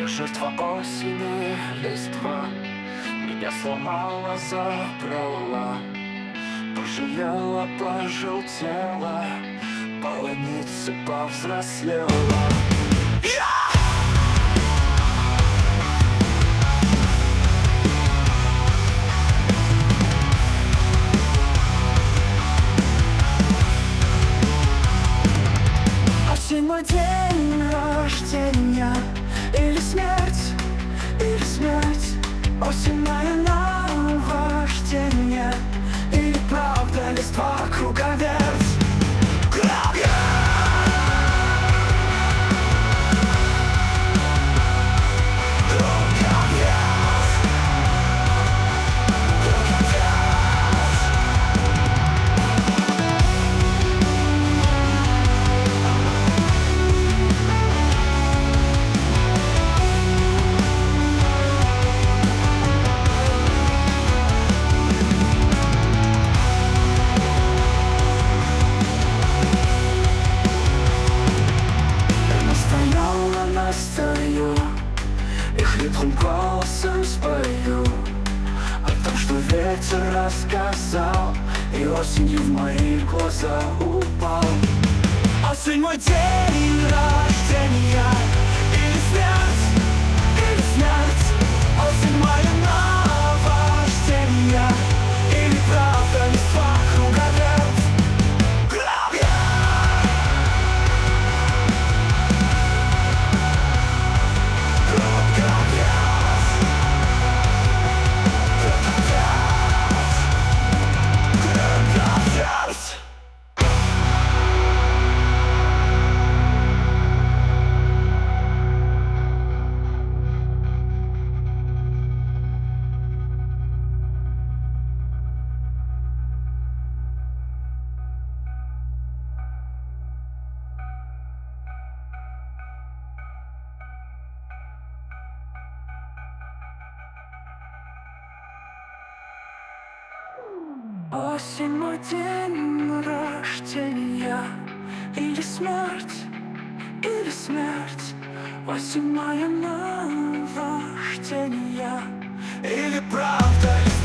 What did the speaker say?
Жертва осени, листва меня сломала, забрала, пожалела, пожелтела, половница повзрослела. Осень мой день рождения, или смерть, или смерть. Осень моя наваждение, или правда листва круговерть. Стою и хриплым голосом спою о том, что ветер рассказал, и осенью в мои глаза упал. Осень мой день рождения, или смерть, или смерть. Осень моя наваждение, или правда листва круговерть. Осень мой день рождения, или смерть, или смерть. Осень моя наваждение, или правда.